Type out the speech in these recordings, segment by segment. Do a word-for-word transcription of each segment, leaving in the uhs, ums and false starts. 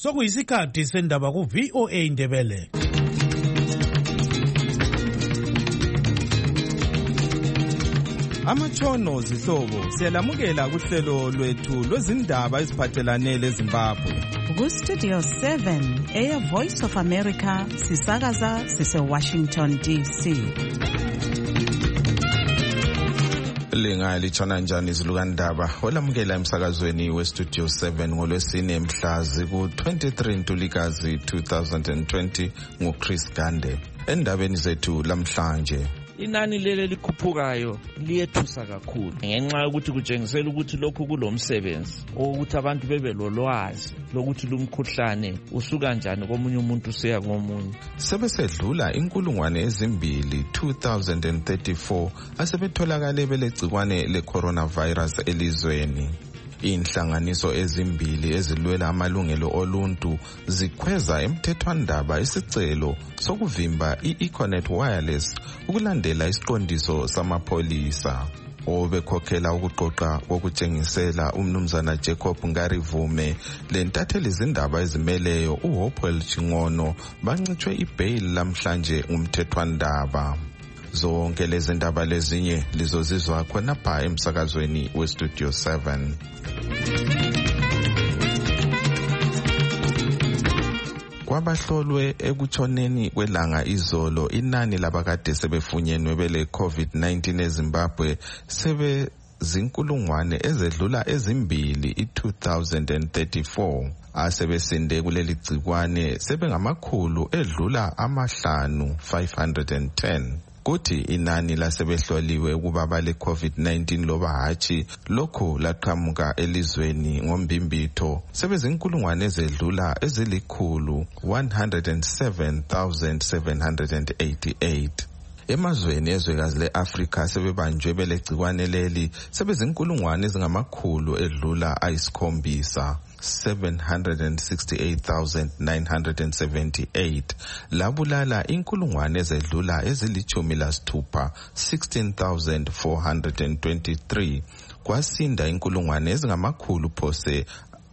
sokuyisikhathi sendaba ku V O A Ndebele. Amatshono zihlobo siyalamukela kuhlelo lwethu lwezindaba eziphathelane leZimbabwe. Ku Studio seven eya Voice of America sisakaza sise Washington D C. Linga lichona njani izilukandaba olamukela emsakazweni we Studio seven ngolwesine mhlazi ku twenty-three Ntulikazi two thousand twenty ngu Chris Gande. Endabeni zethu lamhlanje, inani lele likhuphukayo liyethusa kakhulu ngenxa yokuthi kutshengisela ukuthi lokhu kulomsebenzi ukuthi abantu bebe lolwazi lokuthi lumkhuhlane usuka kanjani komunye umuntu usiya komunye. Sebesedlula inkulungwane ezimbili two thousand thirty-four asebetholakale belegcikwane le coronavirus elizweni. Inhlanganiso ezimbili ezilwela amalungelo oluntu zikhweza emthethwandaba isicelo sokuvimba i-Econet Wireless ukulandela isiqondiso samapholisa. Obekhokhela ukuqoqa kokutshengisela umnumzana Jacob Ngarivume lentatheli izindaba ezimeleyo uHopewell Chingono bancitshwe ibail lamhlanje umthethwandaba. Zonke lezi ndaba lezinye lizozizwa khona pha emsakazweni we Studio seven. Kwabahlolwe ekutshoneni kwelanga izolo inani labakade sebefunyenwe bele COVID nineteen eZimbabwe sebe zinkulungwane ezedlula ezimbili i-two thousand thirty-four. Asebesinde kuleli gcikwane sebengamakhulu edlula amahlanu five hundred ten. Kuthi inani lasebehloliwe ukuba bale COVID nineteen loba hatshi lokho laqhamuka elizweni ngombimbitho sebezinkulungwane ezedlula ezilikhulu one hundred seven thousand seven hundred eighty-eight. Emazweni ezwekazi le-Afrika sebebanjwe belegcikwane leli sebezinkulungwane ezingamakhulu edlula ayisikhombisa seven hundred sixty-eight thousand nine hundred seventy-eight. Labulala inkulungwane ezedlula ezilichumi lasithupha sixteen thousand four hundred twenty-three. Kwasinda inkulungwane ezingamakhulu phose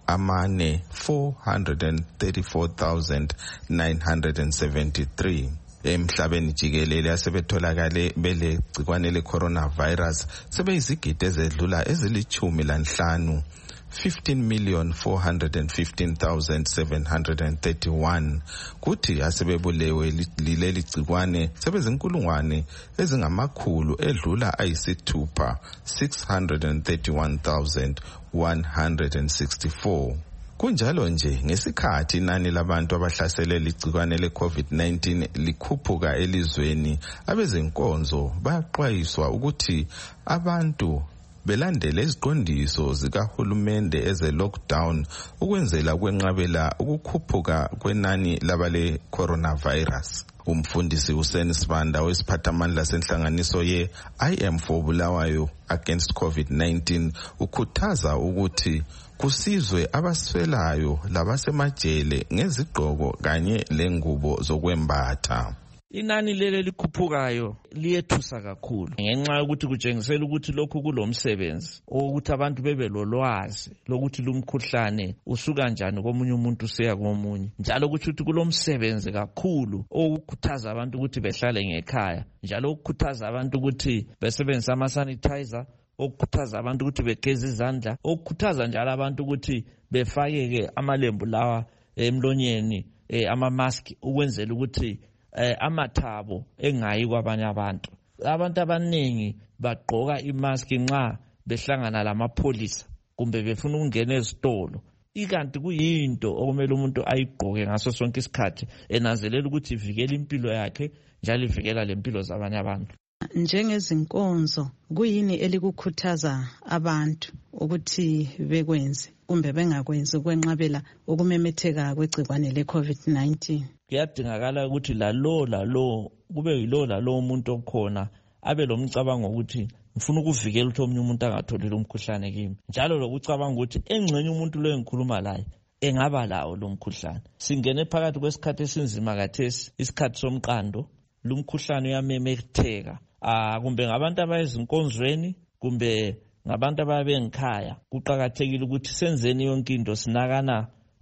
amane four hundred thirty-four thousand nine hundred seventy-three. Emhlabeni jikelele asebetholakale bele gcikwane le coronavirus sebeyizigidi ezedlula ezilichumi lanhlanu fifteen million four hundred fifteen thousand seven hundred thirty-one. Kuthi asebebulewe lileli gcikwane sebezinkulungwane ezingamakhulu edlula ayisithupha six hundred thirty-one thousand one hundred sixty-four. Kunjalo nje ngesikhathi inani labantu abahlasele ligcikwane le COVID nineteen likhuphuka elizweni, abezenkonzo baxwayiswa ukuthi abantu belandele iziqondiso zikahulumende eze lockdown ukwenzela kwenqabela ukukhuphuka kwenani labale coronavirus. Umfundisi uSen Sibanda wesiphathamandla senhlanganiso ye I Am for Bulawayo Against COVID nineteen ukhuthaza ukuthi kusizwe abaswelayo labasemajele ngezigqoko kanye lengubo zokwembatha. Inani lele likhuphukayo liyethusa kakhulu ngenxa yokuthi kutshengisela ukuthi lokhu kulomsebenzi ukuthi abantu bebe lolwazi lokuthi lumkhuhlane usuka kanjani komunye umuntu usiya komunye, njalo ukuthi kulomsebenzi kakhulu okukhuthaza abantu ukuthi behlale ngekhaya, njalo ukukhuthaza abantu ukuthi besebenzise ama sanitizer, okukhuthaza abantu ukuthi begeze izandla, okukhuthaza njalo abantu ukuthi befake amalembu lawa emlonyeni ama mask ukwenzela ukuthi Eh, amathabo engayi kwabanye abantu. Abantu abaningi bagqoka imask nxa behlangana lamapholisa kumbe befuna ukungena ezitolo. Ikanti kuyinto okumele umuntu ayigqoke ngaso sonke isikhathi enanzelela ukuthi ivikela impilo yakhe njalo ivikela lempilo zabanye abantu. Njengezinkonzo kuyini elikukhuthaza abantu ukuthi bekwenze kumbe bengakwenzi ukwenqabela ukumemetheka kwegcikwane le COVID nineteen? Kuyadingakala ukuthi lalo lalo kube yilo lalo umuntu okhona abe lomcabango ukuthi ngifuna ukuvikela ukuthi omunye umuntu angatholi lo mkhuhlane kimi, njalo lokucabanga ukuthi engcenye umuntu lo engikhuluma laye engaba lawo lo mkhuhlane. Singene phakathi kwesikhathi esinzima kathesi, isikhathi somqando. Lo mkhuhlane uyamemetheka ah kumbe ngabantu abayezinkonzweni kumbe ngabantu ababengikhaya. Kuqhakathekile ukuthi senzeni yonke into sinakana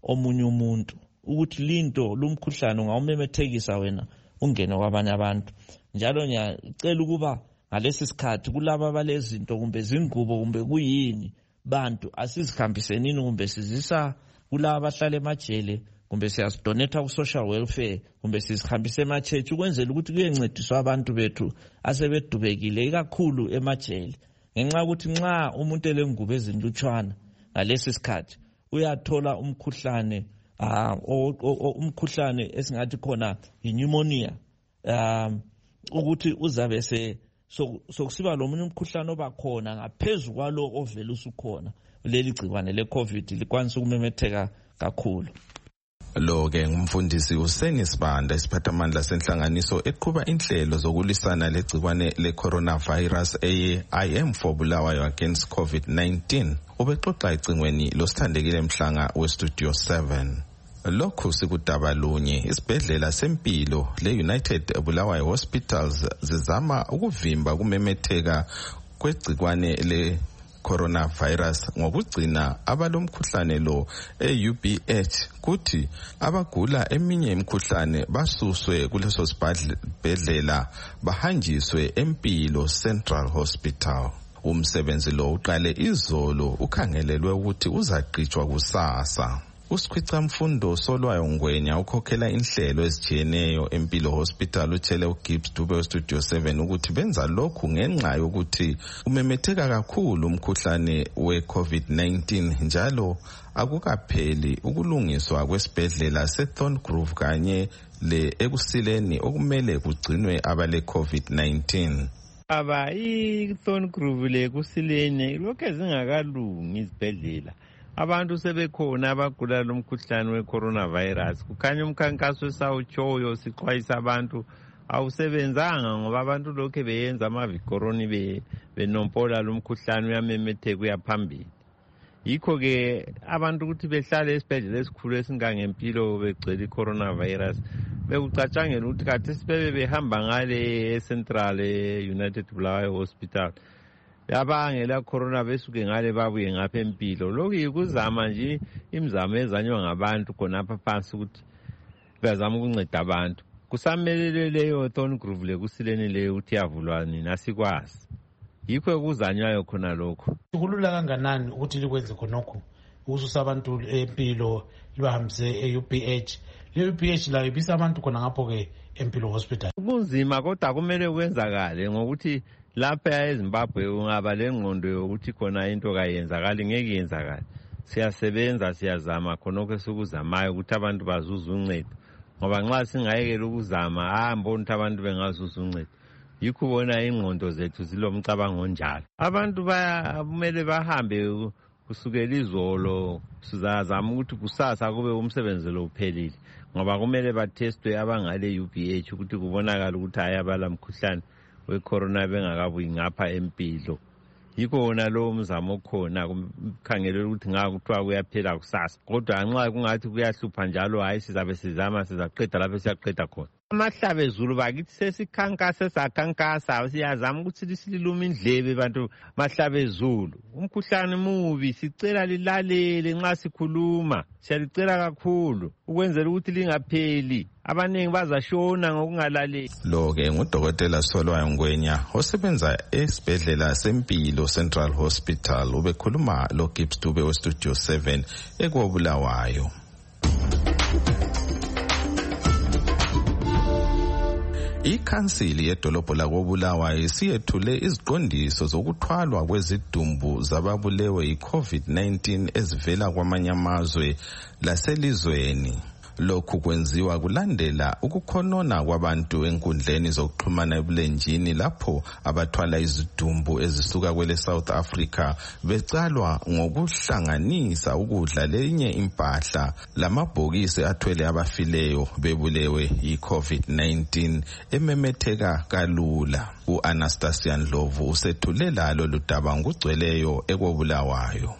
omunye umuntu ukuthi linto lumkhuhlane ungawumemethekisa wena ungene kwabanye abantu. Njalo ngiyacela ukuba ngalesi sikhathi kulabo abalezinto kumbe zingubo kumbe kuyini bantu asizihambisenini kumbe sizisa kulabo abahlala emajele kumbe siyazidonetha ku social welfare kumbe sizihambise emachechi ukwenzela ukuthi kuyencediswa abantu bethu asebedubekile ikakhulu emajele. Ngenxa ukuthi nxa umuntu elengubo ezinlutshwana ngalesi sikhathi uyathola umkhuhlane uh, umkhuhlane esingathi khona pneumonia um ukuthi uzabe se sokusiba lo munye umkhuhlane obakhona ngaphezulu kwalo ovela usukhona leli gciwane le COVID likwanisa ukumemetheka kakhulu. Lo ke ngumfundisi uSeni Sibanda isiphathamandla senhlanganiso eqhuba inhlelo zokulisana legciwane le coronavirus eye I am for Bulawayo against COVID nineteen. Ubexoxa icingweni losithandekile mhlanga we Studio seven. Lokhu sikudaba lunye isibhedlela sempilo le United Bulawayo Hospitals zizama ukuvimba kumemetheka kwegciwane le coronavirus ngokugcina abalomkhuhlane lo e-U B H kuthi abagula eminye imikhuhlane basuswe kuleso sibhedlela bahanjiswe empilo Central Hospital. Umsebenzi lo uqale izolo ukhangelelwe ukuthi uzaqhutshwa kusasa. Usikhwica mfundo Solwayo Ngwenya ukhokhela inhlelo ezijiyeneyo empilo hospital utshele uGibbs Dube Studio seven ukuthi benza lokhu ngenxa yokuthi umemetheka kakhulu umkhuhlane we COVID nineteen njalo akukapheli ukulungiswa kwesibhedlela seThorngrove kanye le ekusileni okumele kugcinwe abale COVID nineteen. Aba iThorngrove le kusileni lokho zingakalungi izibhedlela. Abantu sebekhona abagula lomkhuhlane we-coronavirus. Kukhanya umkhankaso esawutshoyo sixwayisa abantu awusebenzanga ngoba abantu lokho beyenza amavikoroni be benompola lomkhuhlane uyamemetheka uyaphambili. Yikho ke abantu ukuthi behlale esibhedlela esikhulu esingangempilo begcwele i-coronavirus bekucatshangela ukuthi kathi sibebe behamba ngale eCentral United Bulawayo Hospital. Yabangela corona besuke ngale babuye ngapha empilo. Lokhu yikuzama nje imizamo ezanywa ngabantu khonapha phansi ukuthi bazama ukunceda abantu. Kusamelele leyo Thorngrove le kusileni leyo ukuthi yavulwa nina sikwazi. Yikho kuzanywayo khona lokho. Kulula kanganani ukuthi likwenze khonokho ukususa abantu empilo libahambise e-U B H. Le-U B H layo ibisa abantu khona ngapho ke empilo hospital. Kunzima kodwa kumele kwenzakale ngokuthi lapha eZimbabwe ungaba lengqondo yokuthi khona into kayenzakali ngeke yenzakale. Siyasebenza siyazama khonokho esikuzamayo ukuthi abantu bazuze uncedo. Ngoba nxa singayekela ukuzama ahamba ukuthi abantu bengazuza uncedo. Yikho bona ingqondo zethu zilomcabango onjalo. Abantu bayamele bahambe kusukela izolo sizazama ukuthi kusasa kube umsebenzi lo uphelile. Ngoba kumele batestwe abangale U B H ukuthi kubonakala ukuthi ayabala umkhuhlane we-corona bengakabuyi ngapha empilo. Yikho wona lo mzamo okhona kumkhangelelo ukuthi ngaka kuthiwa kuyaphela kusasa. Kodwa nxa kungathi kuyahlupha njalo hayi sizabe sizama sizaqeda lapho siyaqeda khona. Amahlabezulu bakithi sesikhankasa sakhankasa siyazama ukuthi sililuma indlebe bantu mahlabezulu. Umkhuhlane mubi sicela lilalele nxa sikhuluma. Siyalicela kakhulu ukwenzela ukuthi lingapheli. Abaningi bazashona ngokungalaleli. Lo ke ngudokotela Solwayo Ngwenya osebenza esibhedlela sempilo Central Hospital ubekhuluma lo Gibbs Dube we Studio seven eKobulawayo. Ikhansili yedolobho lakoBulawayo isiyethule iziqondiso zokuthwalwa kwezidumbu zababulewe yi-COVID nineteen ezivela kwamanye amazwe laselizweni. Lokhu kwenziwa kulandela ukukhonona kwabantu enkundleni zokuxhumana ebulenjini lapho abathwala izidumbu ezisuka kwele South Africa becalwa ngokuhlanganisa ukudla lenye impahla lamabhokisi athwele abafileyo bebulewe yi-COVID nineteen ememetheka kalula. U-Anastasia Ndlovu usethulela lolu daba ngugcweleyo eKobulawayo. In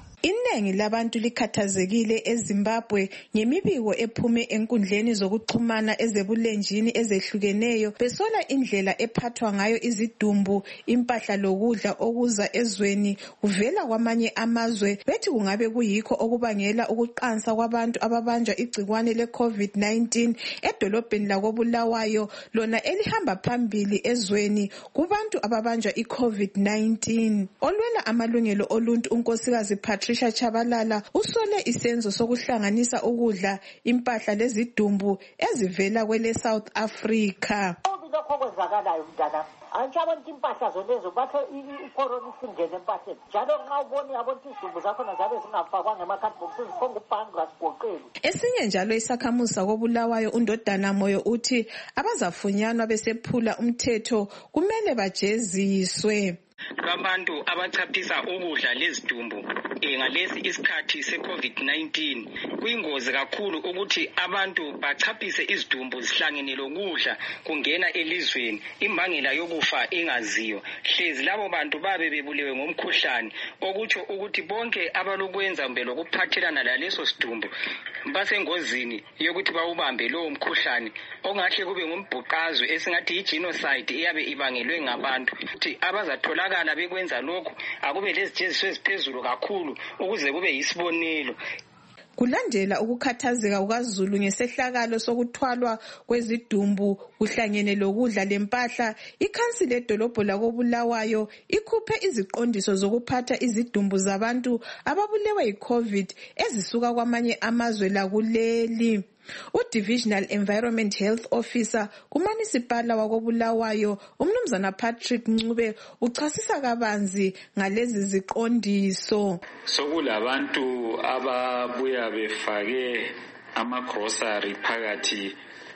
iningi labantu likhathazekile eZimbabwe ngemibiko ephume enkundleni zokuxhumana ezebulenjini ezehlukeneyo besola indlela ephathwa ngayo izidumbu, impahla lokudla okuza ezweni kuvela kwamanye amazwe. Bethi kungabe kuyikho okubangela ukuqansa kwabantu ababanjwa igcikwane le COVID nineteen edolobheni lakoBulawayo, lona elihamba phambili ezweni kubantu ababanjwa iCovid nineteen. Olwela amalungelo oluntu unkosikazi Patricia Chabalala usole isenzo sokuhlanganisa ukudla, impahla lezidumbu ezivela kwele South Africa. Lokho kwenzakalayo mntana antsha abantu impahla zolezo bathe icorona isingene empahleni njalo nxa ubona abantu izidumbu zakhona zabe zingafakwanga emakhadibhokisi zikhonga ubhangi asigoqeli. Esinye njalo isakhamuzi sakoBulawayo uNdodana Moyo uthi abazafunyanwa besephula umthetho kumele bajeziswe. Abantu abachaphisa ukudla lezidumbu ngalesi isikhathi seCovid nineteen kuyingozi kakhulu ukuthi abantu bachaphise izidumbu zihlangene lokudla kungena elizweni, imbangela yokufa engaziyo. Hlezi labo bantu babe bebulewe ngomkhuhlane, okutsho ukuthi bonke abalokwenza kumbe lokuphathelana laleso sidumbu basengozini yokuthi bawubambe lowo mkhuhlane ongahle kube ngumbhuqazwe esingathi igenocide iyabe ibangelwe ngabantu. Ukuthi abazatholakala bekwenza lokho akube lezijeziso eziphezulu kakhulu ukuze kube yisibonelo. Kulandela ukukhathazeka kukaZulu ngesehlakalo sokuthwalwa kwezidumbu kuhlangene lokudla lempahla, ikhansili edolobho lakoBulawayo ikhuphe iziqondiso zokuphatha izidumbu zabantu ababulewe yiCovid ezisuka kwamanye amazwe lakuleli. U-Divisional Environment Health Officer kuMunicipal wakoBulawayo uMnumzana Patrick Ncube uchasisa kabanzi ngalezi ziqondiso. Sokulabantu ababuya befake ama-grocery phakathi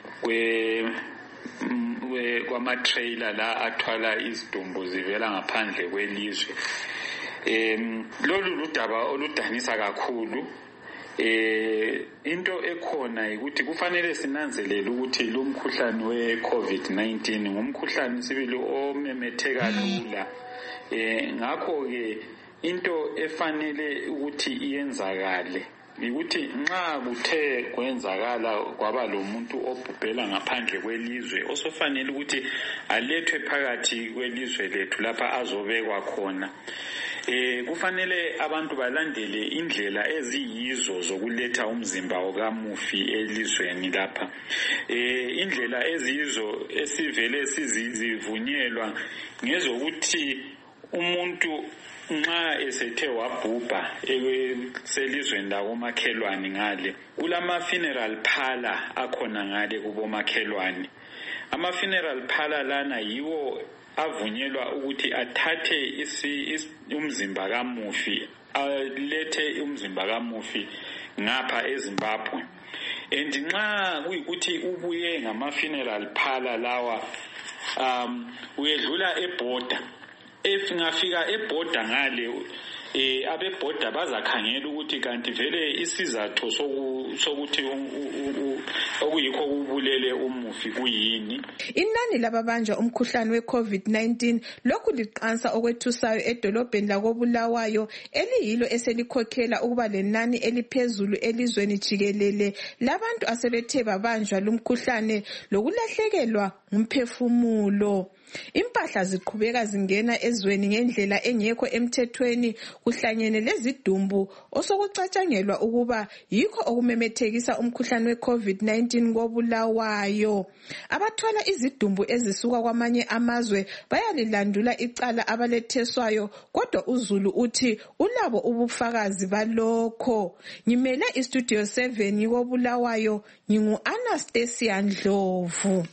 kwe kwama-trailer la athwala izidumbu zivela ngaphandle kwelizwe. Um, lolu ludaba oludanisa kakhulu. Eh into ekhona ukuthi kufanele sinanzelele ukuthi lo mkhuhlane weCovid nineteen ngumkhuhlane sibili omemetheka lula. Eh ngakho ke into efanele ukuthi iyenzakale ukuthi nxa kuthe kwenzakala kwaba lo muntu obhubhela ngaphandle kwelizwe osofanele ukuthi alethwe phakathi kwelizwe lethu lapha azobekwa khona. Eh kufanele abantu balandele indlela eziyizo zokuletha umzimba okamufi elizweni lapha. Eh indlela eziyizo esivele sizivunyelwa ngezokuthi umuntu nxa esethe wabhubha selizweni lakomakhelwane ngale kulama funeral parlor akhona ngale kubomakhelwane. Ama funeral parlor lana yiwo avunyelwa ukuthi athathe isi umzimba kamufi alethe umzimba kamufi ngapha eZimbabwe. And nxa kuyikuthi ubuye ngama funeral parlor lawa um uyedlula eborder, if ngafika eborder ngale eh abebhoda bazakhangela ukuthi kanti vele isizathu sokuthi okuyikho kubulele umufi kuyini. Inani lababanjwa umkhuhlane weCovid nineteen lokhu liqansa okwethusayo edolobheni lakoBulawayo eliyilo eselikhokhela ukuba lenani eliphezulu elizweni jikelele labantu asebethe babanjwa lumkhuhlane lokulahlekelwa ngumphefumulo. Impahla ziqhubeka zingena ezweni ngendlela engekho emthethweni kuhlangene lezidumbu osokucatshangelwa ukuba yikho okumemethekisa umkhuhlane weCovid nineteen koBulawayo. Abathwala izidumbu ezisuka kwamanye amazwe bayalilandula icala abaletheswayo, kodwa uZulu uthi ulabo ubufakazi balokho. Ngimele iStudio seven koBulawayo, ngingu Anastasia Ndlovu.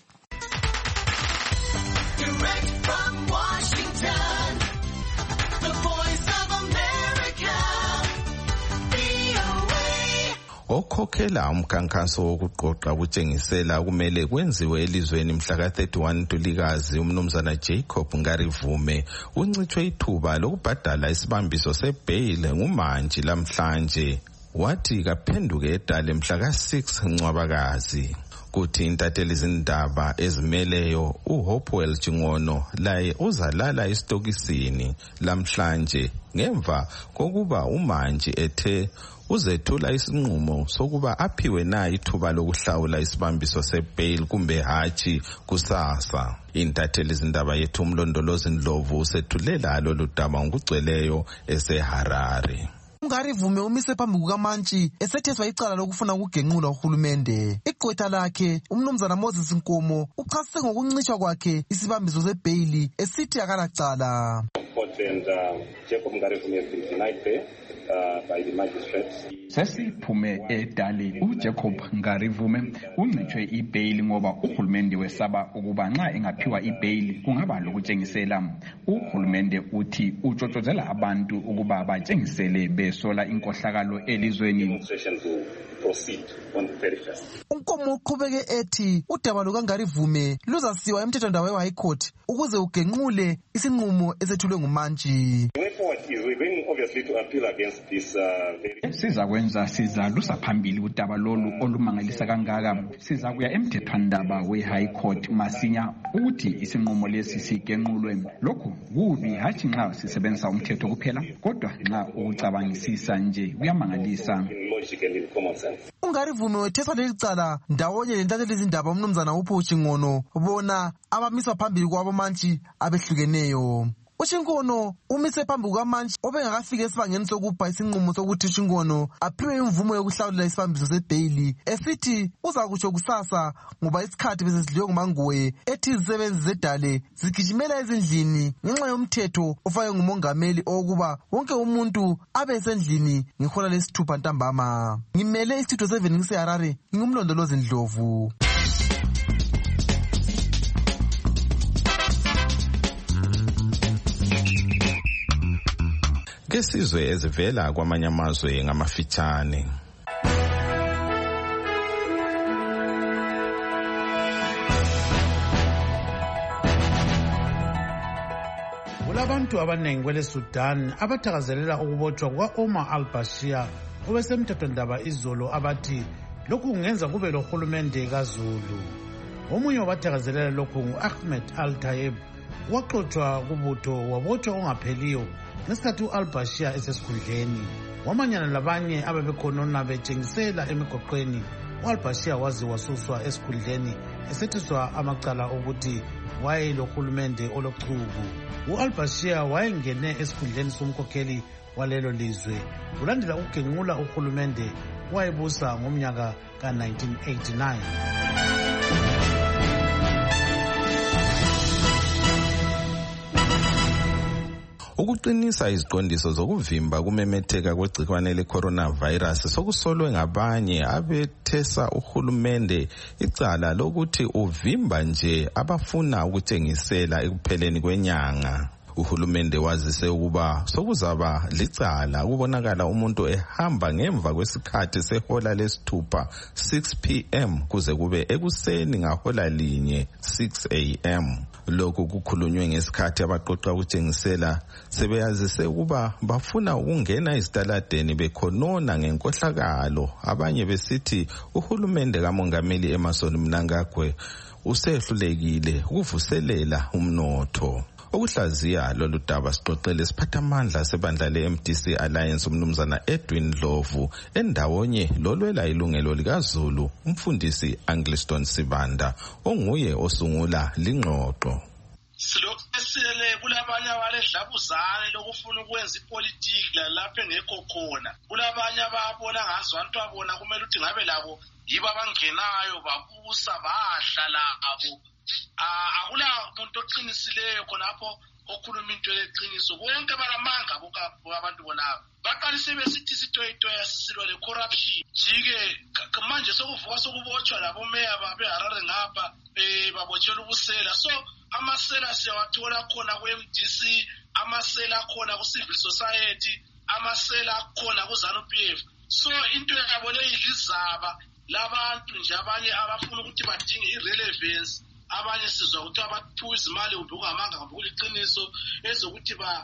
Direct from Washington, the Voice of America, V O A. Okhokhela umkhankaso wokuqoqa kutshengisela kumele kwenziwe elizweni mhla ka thirty-one Ntulikazi uMnumzana Jacob Ngarivume uncithwe ithuba lokubhadala isibambiso sebail ngumanji lamhlanje, wathi kaphenduke edale mhla ka six Ncwabakazi. kuthi intatheli zindaba ezimeleyo uHopewell Chingono laye uzalala esitokisini lamhlanje ngemva kokuba umanje ethe uzethula isinqumo sokuba aphiwe na ithuba lokuhlawula isibambiso sebail kumbe hachi kusasa. Intatheli zindaba yethu uMlondolozi Ndlovu usethulela lolu daba ngokugcweleyo eseHarare. Ngarivume umise phambi kukaMantshi esethethwa icala lokufuna ukugenqula uhulumende. Igqwetha lakhe umnumzana Moses Nkomo uchasise ngokuncishwa kwakhe isibambiso sebail esithi akalacala. And uh, Jacob Ngarivume has been denied bail uh, by the magistrates. Sesiphume edali uJacob Ngarivume uncitshwe ibail ngoba uhulumende wesaba ukuba nxa engaphiwa ibail kungaba lokutshengisela. Uhulumende uthi utshotshodzela abantu ukuba batshengisele besola inkohlakalo elizweni. Unkomo uqhubeke ethi udaba lukaNgarivume luzasiwa emthethwandaba we-High Court ukuze ugenqule isinqumo esethulwe nguMantshi. Sizakwenza sizalusa phambili udaba lolu olumangalisa kangaka. Sizakuya emthethwandaba we-High Court masinya ukuthi isinqumo lesi sigenqulwe. Lokhu kubi hathi nxa sisebenzisa umthetho kuphela kodwa nxa ukucabangisisa nje kuyamangalisa. uNgarivume wetheswa leli cala ndawonye lentatheli zindaba umnumzana uPho Chingono bona abamiswa phambili kwabo Mantshi abehlukeneyo. uChingono umise phambi kukaMantshi obengakafika esibangeni sokupha isinqumo sokuthi uChingono aphiwe imvumo yokuhlawulela isibambiso sebail esithi uzakutsho kusasa ngoba isikhathi besesidliwe nguMangoye ethi izisebenzi zedale zigijimela ezindlini ngenxa yomthetho ofake ngumongameli okuba wonke umuntu abe esendlini ngehola lesithupha ntambama. Ngimele istudio seven ngiseHarare ngingumlondolozi Ndlovu. Kesizwe ezivela kwamanye amazwe ngamafitshane. Kulabantu abanengi kwele Sudan abathakazelela ukubotshwa kwa-Omar al-Bashir obesemthethwandaba izolo abathi lokhu kungenza kube lohulumende kaZulu. Omunye wabathakazelela lokhu ngu-Ahmed al-Tayeb waxotshwa kubutho wabotshwa ongapheliyo ngesikhathi u-al-Bashir esesikhundleni. Wamanyana labanye ababekhonona betshengisela emigoqweni u-al-Bashir waze wasuswa esikhundleni esethiswa amacala ukuthi wayelohulumende olochuku. U-al-Bashir wayengene esikhundleni somkhokheli walelo lizwe kulandela ukugenqula uhulumende wayebusa ngomnyaka ka nineteen eighty-nine. Ukuqinisa iziqondiso zokuvimba kumemetheka kwegcikwane le-coronavirus sokusolwe ngabanye abethesa uhulumende icala lokuthi uvimba nje abafuna ukutshengisela ekupheleni kwenyanga. Uhulumende wazise ukuba sokuzaba licala ukubonakala umuntu ehamba ngemva kwesikhathi sehola lesithupha six p m kuze kube ekuseni ngahola linye six a m Lokhu kukhulunywe ngesikhathi abaqoqa ukutshengisela sebeyazise ukuba bafuna ukungena ezitaladeni bekhonona ngenkohlakalo. Abanye besithi uhulumende kamongameli Emmerson Mnangagwa usehlulekile ukuvuselela umnotho. Okuhlaziya lolu daba sixoxele siphathamandla sebandla le-M D C Alliance umnumzana Edwin Ndlovu endawonye lolwela ilungelo likaZulu umfundisi Angliston Sibanda onguye osungula lingxoxo. Silokhu esele kulabanye abaledlabuzane lokufuna ukwenza ipolitiki lapha engekho khona. Kulabanye ababona ngazwantu abona kumele ukuthi ngabe labo yibo abangenayo babusa bahlala abo. Akula umuntu oqinisileyo khonapho okhuluma into leqiniso bonke balamanga abantu bonabo baqalise besithi sitoyitoya sisilwa le corruption jike manje sokuvuka sokubotshwa labo meya babe Harare ngapha eh babotshela ubusela so amasela siyawathola khona ku-M D C amasela khona ku-civil society amasela khona ku-ZANU-P F so into yabo leyilizaba labantu nje abanye abafuna ukuthi badinge irelevance abanye sizwa ukuthi abathuwa izimali ubukamanga ngokuliqiniso ezokuthi ba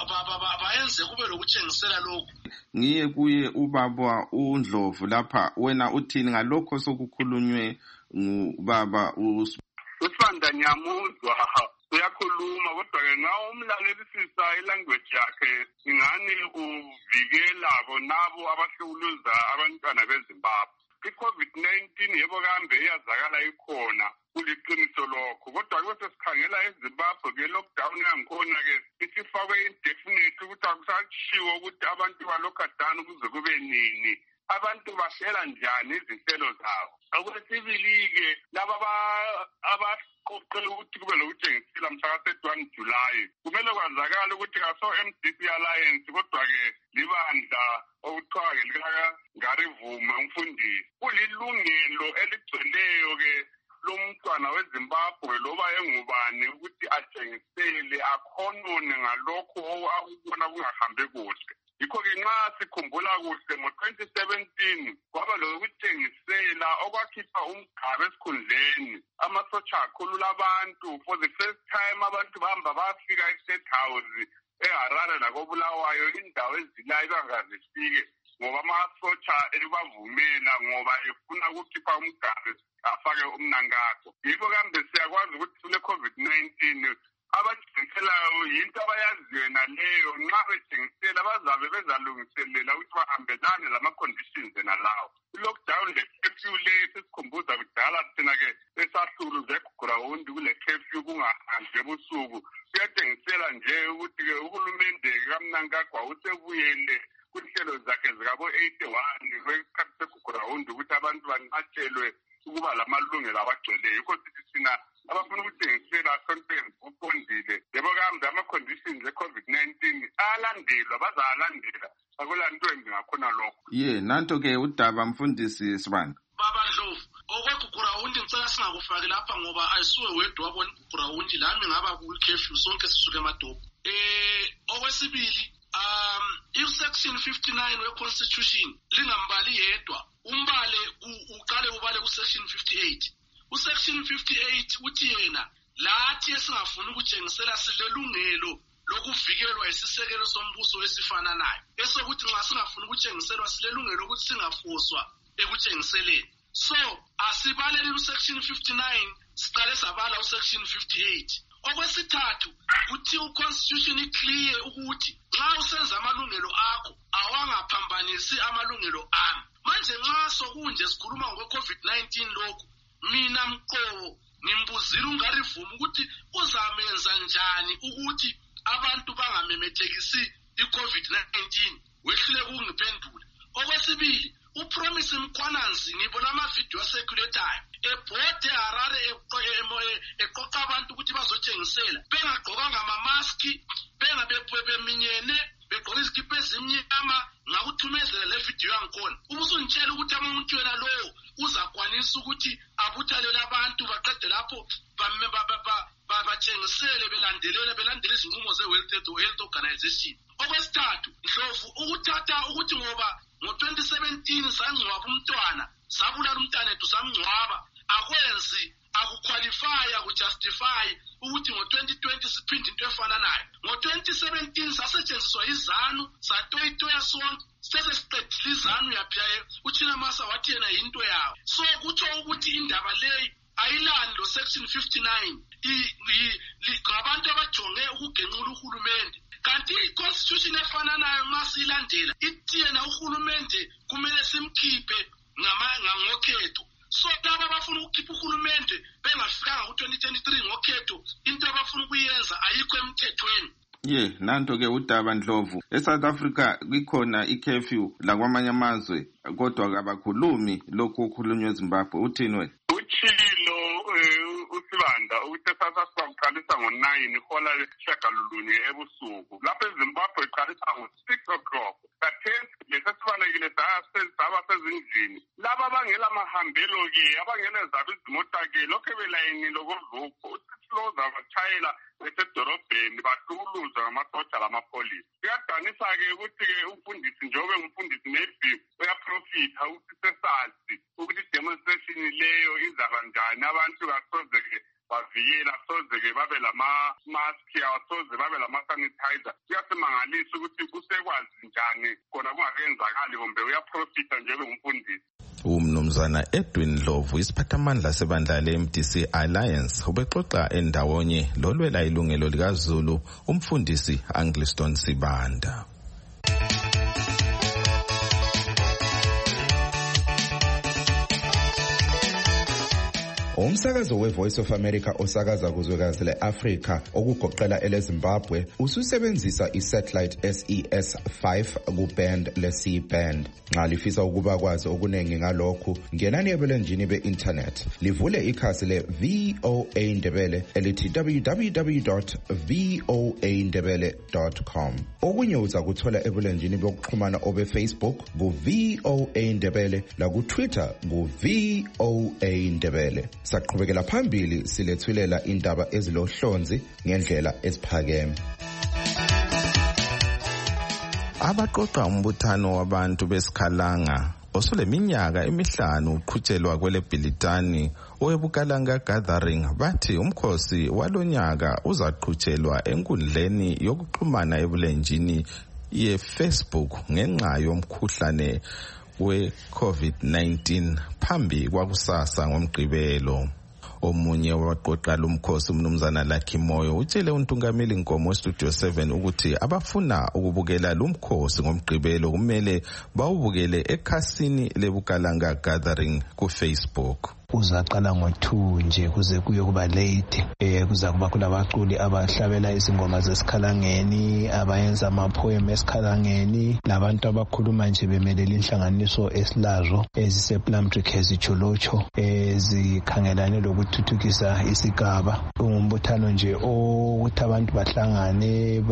bayenze kube lokutshengisela lokho. Ngiye kuye ubaba uNdlovu lapha wena uthini ngalokho sokukhulunywe ngubaba uSibanda Nyamuzwa uyakhuluma kodwa-ke nawe umlalelisisa ilanguage yakhe ingani uvikela bonabo abahlukuluza abantwana beZimbabwe. I-COVID nineteen yebo kambe iyazakala ikhona kuliqiniso lokho kodwa kube sesikhangela eZimbabwe-ke lockdown yangikhona-ke isifakwe indefinite ukuthi akusashiwo ukuthi abantu balockdown kuze kube nini. Abantu bahlela njani izinhlelo zabo. Okwesibili-ke laba abaqoqele ukuthi kube lokutshengisela mhla ka-thirty-one July kumele kwazakala ukuthi kaso M D C Alliance kodwa-ke libandla okuthiwa-ke likaNgarivume umfundisi kulilungelo eligcweleyo-ke lomntwana weZimbabwe loba engubani ukuthi atshengisele akhonone ngalokho akubona kungahambe kuhle. Yikho-ke nxa sikhumbula kuhle ngo-twenty seventeen kwaba lokutshengisela okwakhipha umgaba esikhundleni amasotsha akhulula abantu for the first time abantu bahamba bafika e-State House eHarare nakobulawayo indawo ezilayo bangazifike ngoba amasotsha elibavumela ngoba efuna ukukhipha umgaba afake umnankakho. Yikho kambe siyakwazi ukuthi kule COVID nineteen abatshengiselayo yinto abayaziyo naleyo nxa betshengisela bazabe bezalungiselela ukuthi bahambelane lama-conditions enalawo. I-lockdown le-curfew le sesikhumbuza kudala thina-ke esahlukuluza egugrawundi kule curfew kungahambi ebusuku kuyatshengisela nje ukuthi-ke uhulumende kaMnangagwa usebuyele kunhlelo zakhe zikabo-eighty-one kwesikhathi segugrawundi ukuthi abantu banqatshelwe ukuba lamalungelo abagcweleyo. Yikho sithi thina abafuna ukuthengisela content uqondile yebo kambe ama-conditions e-COVID nineteen ayalandelwa bazalandela akula nto embi ngakhona lokho. Ye nanto-ke udaba mfundisi Sibanda. Baba Ndlovu okwegugrawundi ngicela singakufaki lapha ngoba ayisuwe wedwa wabona igugrawundi lami ngaba ku-curfew sonke sisuke emadobho. Eh okwesibili um i-section fifty-nine we-constitution lingambali yedwa umbale uqale ubale ku-section fifty-eight. U-section fifty-eight uthi yena lathi esingafuni ukutshengisela silelungelo lokuvikelwa isisekelo sombuso esifananayo esokuthi nxa singafuni ukutshengiselwa silelungelo ukuthi singafoswa ekutshengiseleni. So asibaleli u-section fifty-nine siqale sabala u-section fifty-eight. Okwesithathu uthi u-constitution iclear ukuthi nxa usenza amalungelo akho awangaphambanisi amalungelo ami. Manje nxa sokunje sikhuluma ngokwe-COVID nineteen lokhu mina mqobo ngimbuzile uNgarivume ukuthi uzamenza njani ukuthi abantu bangamemethekisi i-COVID nineteen wehlule ukungiphendula. Okwesibili uPromise Mkhwananzi ngibona ama-video aseculatayo ebhode eHarare eqoqa abantu ukuthi bazotshengisela bengagqokanga amamaski bengabeminyene begqoka izikipa ezimnyama ngakuthumezela le video yangikhona. Ubusungitshela ukuthi umuntu yena lowo uzakwanisa ukuthi abuthalele abantu baqede lapho batshengisele belandelela belandela izinqumo ze-World Health Organization. Okwesithathu Ndlovu ukuthatha ukuthi ngoba ngo-twenty seventeen sangcwaba umntwana sabulala umntwana ethu samngcwaba akwenzi akuqualify akujustify ukuthi ngo-twenty twenty siphinde into efana nayo. Ngo-twenty seventeen sasetshenziswa izanu satoyitoya sonke sesesiqedile izanu yaphiya uChinamasa wathi yena yinto yawo. So kutsho ukuthi indaba leyi ayilani lo section fifty-nine ngabantu abajonge ukugenqula uhulumende. Kanti i-constitution efana nayo nxa siyilandela ithi yena uhulumende kumele simkhiphe ngokhetho. So laba abafuna ukukhipha uhulumende bengafikanga ku-twenty twenty-three ngokhetho into abafuna ukuyenza ayikho emthethweni. Ye nanto-ke udaba Ndlovu eSouth Africa kukhona i-curfew lakwamanye amazwe kodwa kabakhulumi lokhu okukhulunywa eZimbabwe. Uthini wena? Utshilo uSibanda ukuthi eSouth Africa kuqalisa ngo-nine ihola lesishagalolunye ebusuku lapho eZimbabwe iqalisa ngo-six o'clock. Kathesi lesesibalekile saba sezindlini laba abangela mahambelo-ke abangela zabo izimota-ke lokho belayinile kodlupho usisiloza batshayela besedorobheni bahlukuluza ngamasotsha lamapholisa. Kuyadanisa-ke ukuthi-ke umfundisi njengobe ngumfundisi maybe uyaprofitha ukuthi sesazi ukuthi i-demonstration leyo izaba njani abantu kasoze-ke bavikela soze-ke babe lama-maski asoze babe lama-sanitizer. Kuyasimangalisa ukuthi kusekwazi njani khona kungakenzakali kumbe uyaprofitha njengomfundisi. Umnumzana Edwin Ndlovu isiphathamandla sebandla le-M D C Alliance ubexoxa endawonye lolwela ilungelo likaZulu umfundisi Angliston Sibanda. Umsakazo we-Voice of America osakaza kuzwekazi le-Afrika okugoqela ele-Zimbabwe ususebenzisa i-satellite S E S five ku-band le-C band. Nxa lifisa ukuba kwazi okuningi ngalokhu, ngenani ebulenjini be-internet livule ikhasi le-V O A Ndebele elithi w w w dot v o a ndebele dot com. Okunye uza kuthola ebulenjini bokuxhumana obe-Facebook ku-V O A Ndebele laku-Twitter ku-V O A Ndebele. Saqhubekela phambili silethulela indaba ezilohlonzi ngendlela esiphakeme. Abaqoqa umbuthano wabantu besikhalanga osoleminyaka emihlanu uqhutshelwa kwele Bhilitani owebukalanga gathering bathi umkhosi walonyaka uzaqhutshelwa enkundleni yokuxhumana ebulenjini ye-Facebook ngenxa yomkhuhlane we-COVID nineteen phambi kwakusasa ngomgqibelo. Omunye wabaqoqa lumkhosi umnumzana Lucky Moyo utshele uNtungameli Nkomo Studio seven ukuthi abafuna ukubukela lumkhosi ngomgqibelo kumele bawubukele ekhasini lebukalanga gathering ku Facebook. Uzaqala ngo-two nje kuze kuye kuba late eh kuza kuba kulabaculi abahlabela izingoma zesikhalangeni abayenza amapoem esikhalangeni labantu abakhuluma nje bemelela inhlanganiso esilazo ezise-Plumtree Kezijolocho ezikhangelane lokuthuthukisa isigaba. Ungumbuthano nje ukuthi abantu bahlangane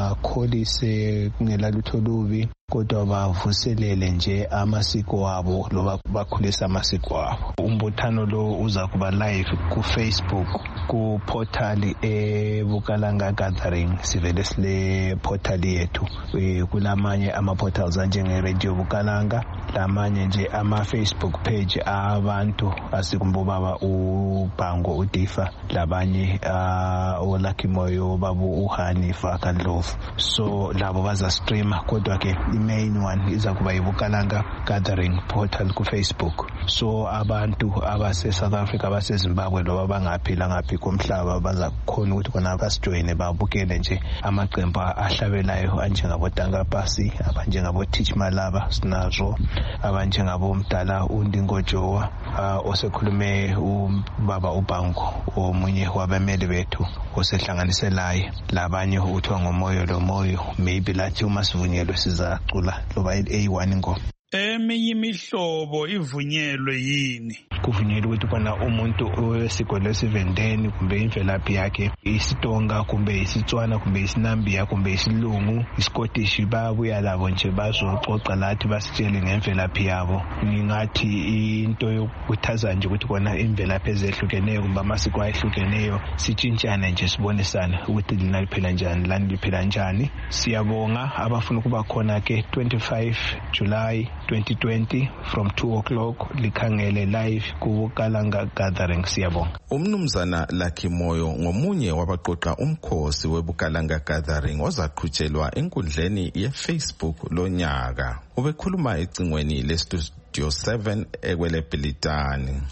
bakholise kungela lutho lubi kodwa bavuselele nje amasiko abo loba bakhulisa amasiko abo. Umbuthano lo uza kuba live ku Facebook ku portal ebukalanga gathering sivele sile portal yethu kulamanye ama portals njenge Radio Bukalanga lamanye nje ama Facebook page abantu asikumbo baba uBhango uDifa labanye uh, oLucky Moyo babu uHanifa kaNdlovu. So labo baza streama kodwa ke main one iza kuba ibukalanga gathering portal ku Facebook. So abantu abase South Africa abase Zimbabwe loba bangaphila ngaphi komhlaba bazakhona ukuthi kona basijoyine babukele nje amaqembu ahlabelayo anjengabo Tanga Pasi abanjengabo Teach Malaba sinazo abanjengabo Mdala uNdingojowa uh, osekhulume ubaba uBhango omunye wabameli bethu osehlanganiselayo labanye uthiwa ngomoyo lo moyo maybe lathi uma sivunyelwe sizacula loba A one ngoma. Eminye imihlobo ivunyelwe yini? Kuvunyelwe ukuthi kona umuntu owesigole esivendeni kumbe imvelaphi yakhe isiTonga kumbe isiTswana kumbe isinambiya kumbe isilungu iScottish babuya labo nje bazoxoxa lathi basitshele ngemvelaphi yabo. Ngingathi into yokukhuthaza nje ukuthi kona imvelaphi ezehlukeneyo kumbe amasiko ayehlukeneyo sitshintshane nje sibonisana ukuthi lina liphila njani lani liphila njani. Siyabonga abafuna ukuba khona ke twenty-five July twenty twenty from two o'clock likhangele live kubukalanga gathering. Siyabonga. Umnumzana Lucky Moyo ngomunye wabaqoqa umkhosi webukalanga gathering ozaqhutshelwa enkundleni ye-Facebook lonyaka. Ubekhuluma ecingweni le-Studio seven ekwele Bhilitani.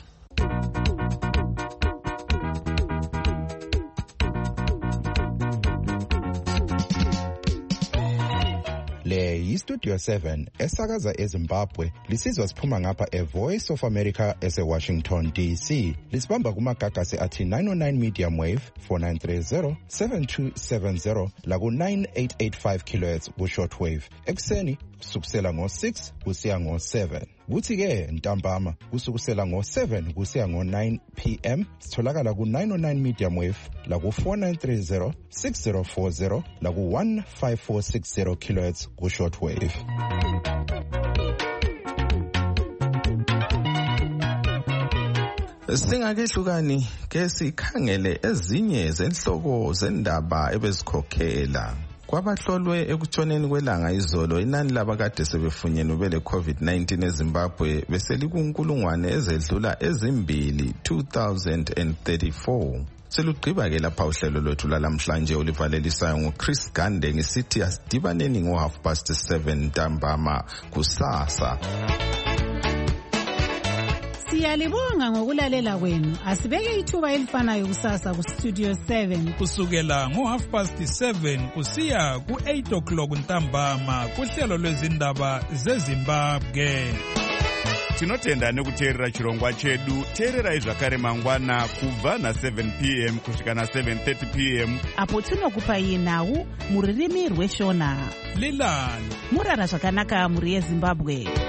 Le yi-Studio seven esakaza eZimbabwe lisizwa siphuma ngapha e-Voice of America ese-Washington D C. Lisibamba kumagagasi athi nine oh nine medium wave four nine three zero seven two seven zero laku nine eight eight five kilohertz ku-short wave. Ekuseni kusukusela ngo-six kusiya ngo-seven. Kuthi-ke ntambama kusukusela ngo-seven kusiya ngo-nine p m sitholakala ku-nine oh nine medium wave laku four nine three zero six zero four zero laku one five four six zero kilohertz ku-short wave. Singakehlukani ke sikhangele ezinye zenhloko zendaba ebezikhokhela. Kwabahlolwe ekutshoneni kwelanga izolo inani labakade sebefunyenwe bele COVID nineteen eZimbabwe beselikunkulungwane ezedlula ezimbili two thousand thirty-four. Selugqiba ke lapha uhlelo lwethu lalamhlanje olivalelisayo nguChris Gande ngisithi asidibaneni ngo half past seven ntambama kusasa. Siyalibonga ngokulalela kwenu. Asibeke ithuba elifanayo kusasa ku Studio seven. Kusukela ngo half past seven kusiya ku eight o'clock ntambama kuhlelo lwezindaba zeZimbabwe. Tinotenda nekuteerera chirongwa chedu. Teererai zvakare mangwana kubva na seven p m kusvika na seven thirty p m apo tinokupai nhau muririmi rweshona. Lilani murara zvakanaka muri yeZimbabwe.